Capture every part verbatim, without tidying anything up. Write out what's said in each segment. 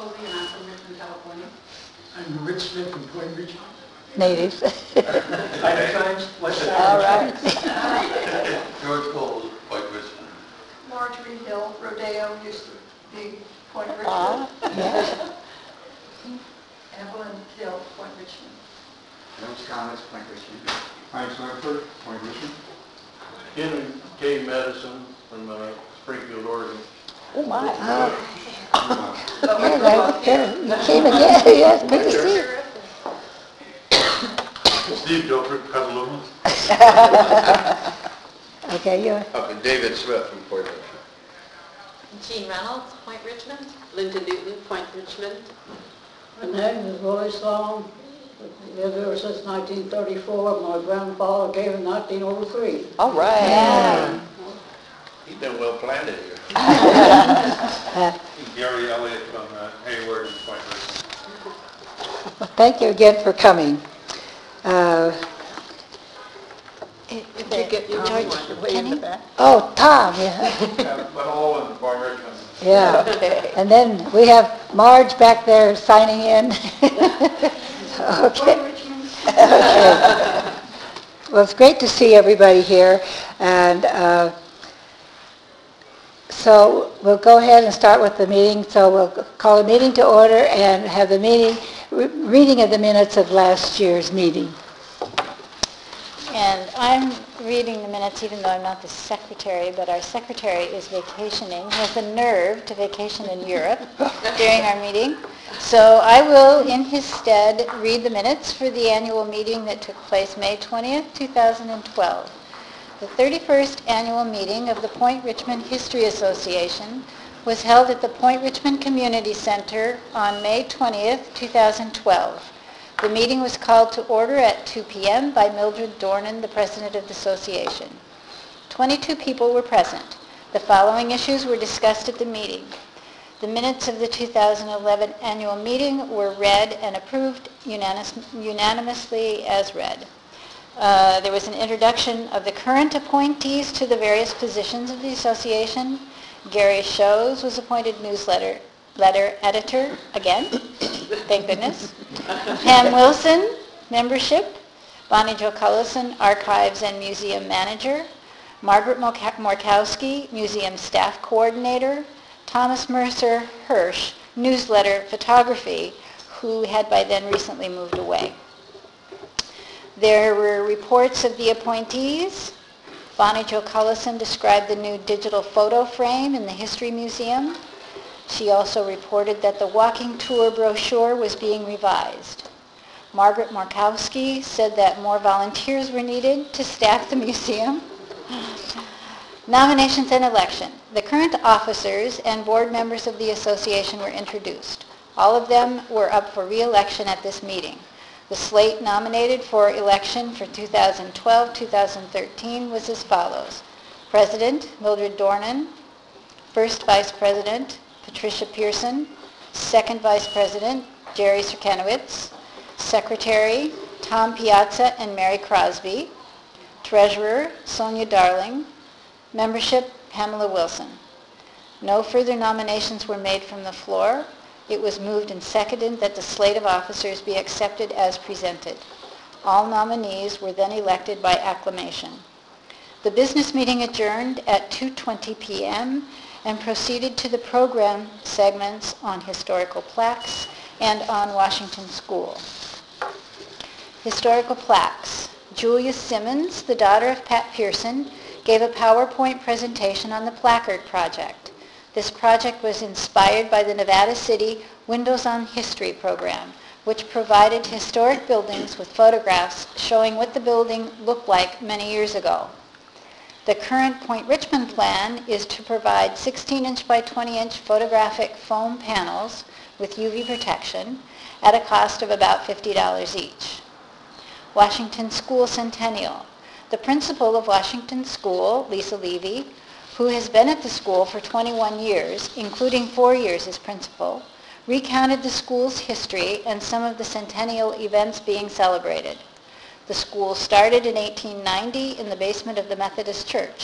Colby, and I'm from Richmond, California. I'm Rich Smith from Point Richmond. Native. I'm Times, West Side. All right. George Cole, Point Richmond. Marjorie Hill, Rodeo, used to be Point Richmond. Ah, yeah. Evelyn Hill, Point Richmond. James Thomas, Point Richmond. Heinz Langford, Point Richmond. Henry K. Madison from uh, Springfield, Oregon. Oh, my. Oh. But Yeah, we're right there. You came again. Yes, good to see you. Steve Gilbert, Petaluma. Okay, you Okay, David Smith from Point Richmond. Jean Reynolds, Point Richmond. Linda Newton, Point Richmond. My name is Royce Long. Lived here since nineteen thirty-four. My grandfather came in nineteen oh three. all right. Yeah. He's been well planted here. Gary Elliott from uh, Hayward and Point Richmond. Well, thank you again for coming. Uh, Did you get your George way in the back? oh, Tom, yeah. Yeah, but all in Point Richmond. Yeah. Okay. And then we have Marge back there signing in. Okay. Okay. Well, it's great to see everybody here. And uh, so we'll go ahead and start with the meeting. So we'll call the meeting to order and have the meeting, re- reading of the minutes of last year's meeting. And I'm reading the minutes even though I'm not the secretary, but our secretary is vacationing. He has the nerve to vacation in Europe during our meeting. So I will, in his stead, read the minutes for the annual meeting that took place May twentieth, two thousand twelve. The thirty-first annual meeting of the Point Richmond History Association was held at the Point Richmond Community Center on May twentieth, two thousand twelve. The meeting was called to order at two p.m. by Mildred Dornan, the president of the association. twenty-two people were present. The following issues were discussed at the meeting. The minutes of the two thousand eleven annual meeting were read and approved unanimous, unanimously as read. Uh, there was an introduction of the current appointees to the various positions of the association. Gary Shows was appointed newsletter letter editor again. Thank goodness. Pam Wilson, membership. Bonnie Jo Cullison, archives and museum manager. Margaret Morkowski, museum staff coordinator. Thomas Mercer Hirsch, newsletter photography, who had by then recently moved away. There were reports of the appointees. Bonnie Jo Cullison described the new digital photo frame in the History Museum. She also reported that the walking tour brochure was being revised. Margaret Markowski said that more volunteers were needed to staff the museum. Nominations and election. The current officers and board members of the association were introduced. All of them were up for re-election at this meeting. The slate nominated for election for two thousand twelve to two thousand thirteen was as follows. President, Mildred Dornan. First Vice President, Patricia Pearson. Second Vice President, Jerry Serkanowitz. Secretary, Tom Piazza and Mary Crosby. Treasurer, Sonia Darling. Membership, Pamela Wilson. No further nominations were made from the floor. It was moved and seconded that the slate of officers be accepted as presented. All nominees were then elected by acclamation. The business meeting adjourned at two twenty p.m. and proceeded to the program segments on historical plaques and on Washington School. Historical plaques. Julia Simmons, the daughter of Pat Pearson, gave a PowerPoint presentation on the placard project. This project was inspired by the Nevada City Windows on History program, which provided historic buildings with photographs showing what the building looked like many years ago. The current Point Richmond plan is to provide sixteen inch by twenty inch photographic foam panels with U V protection at a cost of about fifty dollars each. Washington School Centennial. The principal of Washington School, Lisa Levy, who has been at the school for twenty-one years, including four years as principal, recounted the school's history and some of the centennial events being celebrated. The school started in eighteen ninety in the basement of the Methodist Church.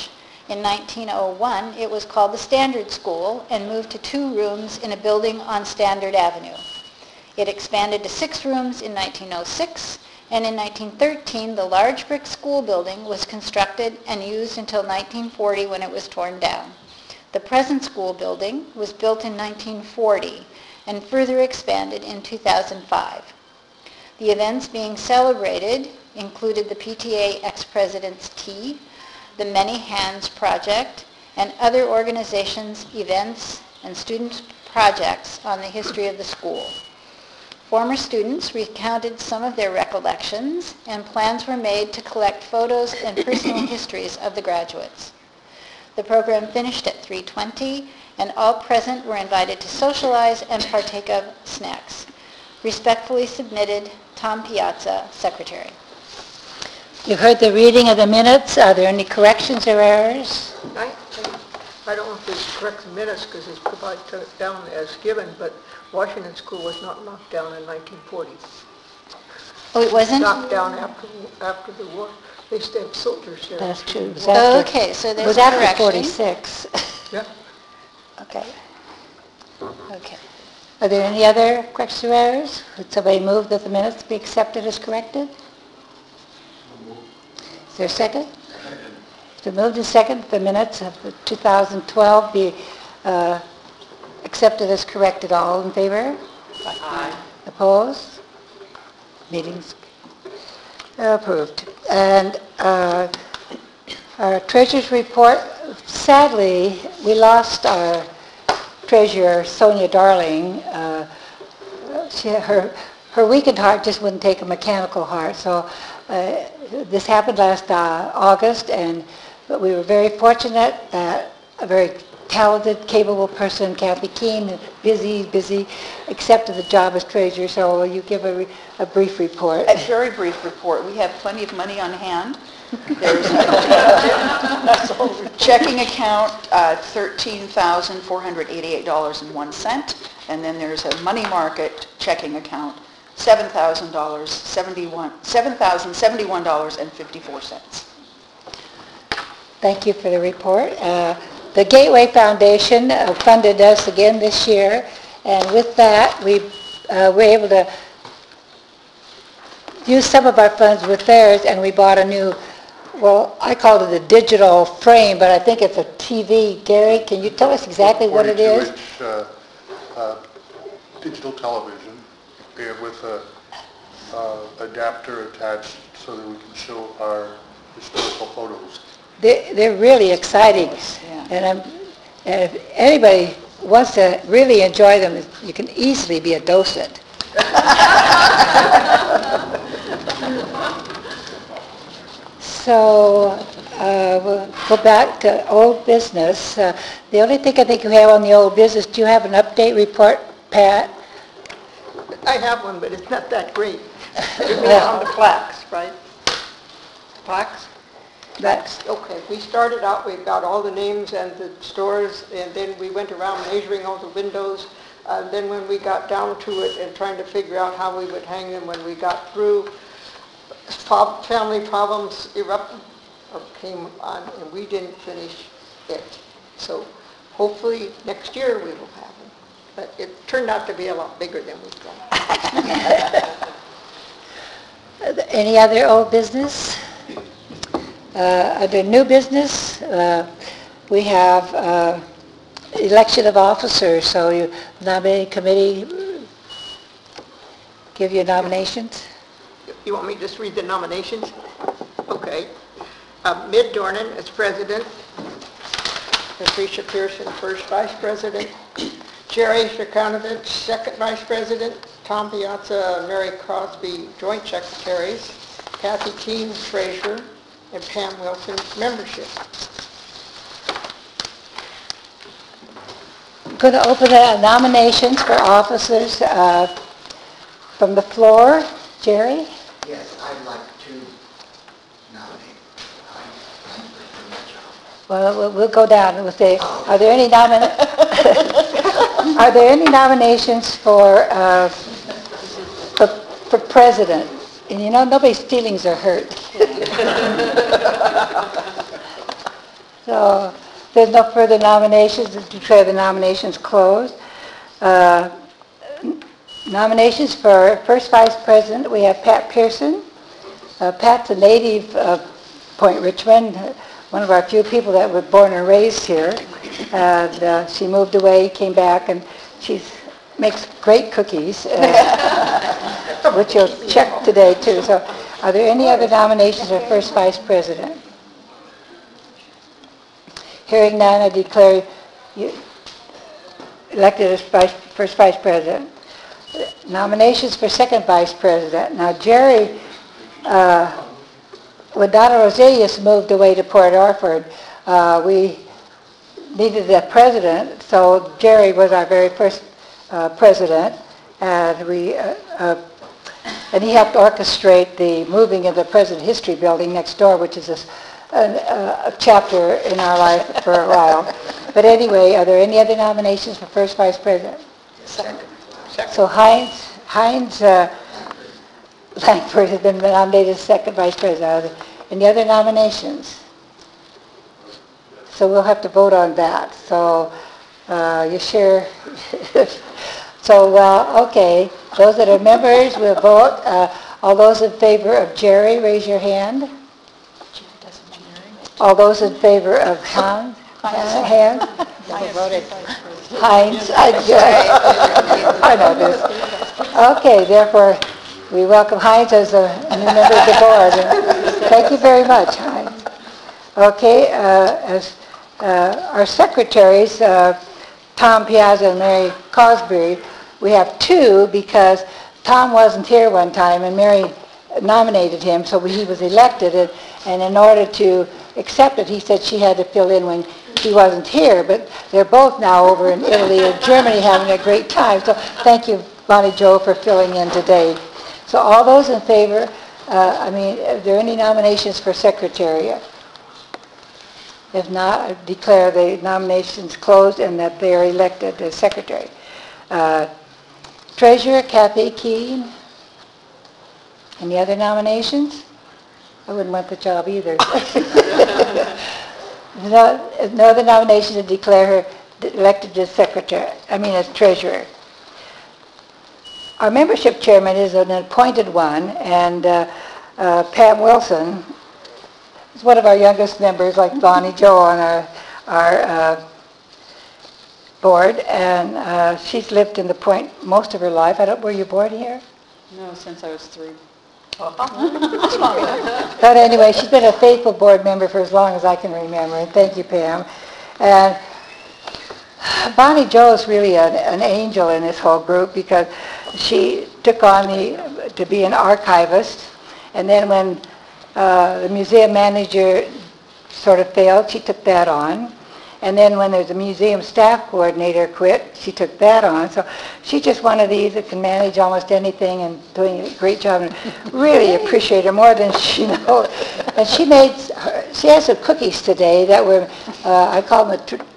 In nineteen oh one, it was called the Standard School and moved to two rooms in a building on Standard Avenue. It expanded to six rooms in nineteen oh six, and in nineteen thirteen, the large brick school building was constructed and used until nineteen forty when it was torn down. The present school building was built in nineteen forty and further expanded in two thousand five. The events being celebrated included the P T A Ex-President's Tea, the Many Hands Project, and other organizations, events, and student projects on the history of the school. Former students recounted some of their recollections, and plans were made to collect photos and personal histories of the graduates. The program finished at three twenty, and all present were invited to socialize and partake of snacks. Respectfully submitted, Tom Piazza, Secretary. You've heard the reading of the minutes. Are there any corrections or errors? I, I don't know if it's correct the minutes because it's provided down as given, but Washington School was not knocked down in nineteen forty. Oh, it wasn't? Knocked down after, after the war. They still have soldiers there. That's true. It was Oh, after- okay, so It there's was a after correction. forty-six. Yeah. Okay. Okay. Are there any other corrections or errors? Would somebody move that the minutes be accepted as corrected? Is there a second? It's been moved and second that the minutes of the two thousand twelve be uh, accepted as corrected. All in favor? Aye. Opposed? Meetings approved. And uh, our treasurer's report, sadly, we lost our treasurer, Sonia Darling. Uh, she, her, her weakened heart just wouldn't take a mechanical heart. So uh, this happened last uh, August, and but we were very fortunate that a very talented, capable person, Kathy Keene, busy, busy, accepted the job as treasurer. So will you give a, re- a brief report? A very brief report. We have plenty of money on hand. There's a checking account, uh, thirteen thousand four hundred eighty-eight dollars and one cent, and then there's a money market checking account, seven thousand dollars, seventy-one, seven thousand seventy-one dollars and fifty-four cents. Thank you for the report. Uh, the Gateway Foundation uh, funded us again this year, and with that, we uh, were able to use some of our funds with theirs, and we bought a new, well, I called it a digital frame, but I think it's a T V. Gary, can you tell us exactly what it is? forty-two inch uh, uh, digital television and with a uh, adapter attached so that we can show our historical photos. They're, they're really exciting, Yeah. and, I'm, and if anybody wants to really enjoy them, you can easily be a docent. So uh, we'll go back to old business. Uh, the only thing I think you have on the old business, do you have an update report, Pat? I have one, but it's not that great. You mean on the plaques, right? Plaques? That's, Okay, we started out, we got all the names and the stores, and then we went around measuring all the windows. Uh, then when we got down to it and trying to figure out how we would hang them, when we got through, fa- family problems erupted, or came on, and we didn't finish it. So hopefully next year we will have them. But it turned out to be a lot bigger than we thought. any other old business? Uh, under new business, uh, we have uh, election of officers, so you nominating committee give you nominations? You want me to just read the nominations? Okay. Uh, Mid Dornan as president. Patricia Pearson, first vice president. Jerry Shakanovich, second vice president. Tom Piazza, Mary Crosby, joint secretaries. Kathy Keene, treasurer. And Pam Wilson, membership. Going to open the nominations for officers uh, from the floor. Jerry? Yes, I'd like to nominate. I'm pretty much Well, we'll- we'll go down and we'll say, are there any nomina- are there any nominations for, uh, for, for president? And you know, nobody's feelings are hurt. So there's no further nominations. I declare the nominations closed. Uh, Nominations for first vice president, we have Pat Pearson. Uh, Pat's a native of Point Richmond, one of our few people that were born and raised here. And uh, she moved away, came back, and she makes great cookies, uh, which you'll check today too. So are there any other nominations for first vice president? Hearing none, I declare you elected as vice, first vice president. Nominations for second vice president. Now, Jerry, uh, when Donna Roselius moved away to Port Orford, uh, we needed a president, so Jerry was our very first uh, president, and we uh, uh, and he helped orchestrate the moving of the President History Building next door, which is a, a, a chapter in our life for a while. But anyway, are there any other nominations for first vice president? Second. So Heinz, Heinz uh, Langford has been nominated as second vice president. Are there any other nominations? So we'll have to vote on that. So uh, you sure? So, uh, okay, those that are members will vote. Uh, all those in favor of Jerry, raise your hand. All those in favor of Hans, uh, hand. Heinz, I, I know this. Okay, therefore, we welcome Heinz as a new member of the board. And thank you very much, Heinz. Okay, uh, as uh, our secretaries, uh, Tom Piazza and Mary Cosbury, we have two because Tom wasn't here one time and Mary nominated him, so he was elected. And, and in order to accept it, he said she had to fill in when he wasn't here, but they're both now over in Italy and Germany having a great time. So thank you, Bonnie Jo, for filling in today. So all those in favor, uh, I mean, are there any nominations for secretariat? If not, I declare the nominations closed and that they are elected as secretary. Uh, Treasurer, Kathy Keene. Any other nominations? I wouldn't want the job either. No, no other nomination to declare her elected as secretary, I mean as treasurer. Our membership chairman is an appointed one, and uh, uh, Pam Wilson is one of our youngest members, like Bonnie Jo on our, our uh, board, and uh, she's lived in the Point most of her life. I don't, were you born here? No, since I was three. But anyway, she's been a faithful board member for as long as I can remember, and thank you, Pam. And Bonnie Jo is really an, an angel in this whole group because she took on the to be an archivist, and then when uh, the museum manager sort of failed, she took that on. And then when there's a museum staff coordinator quit, she took that on. So she's just one of these that can manage almost anything and doing a great job. And really appreciate her more than she knows. And she made, her, she has some cookies today that were, uh, I call them a tr-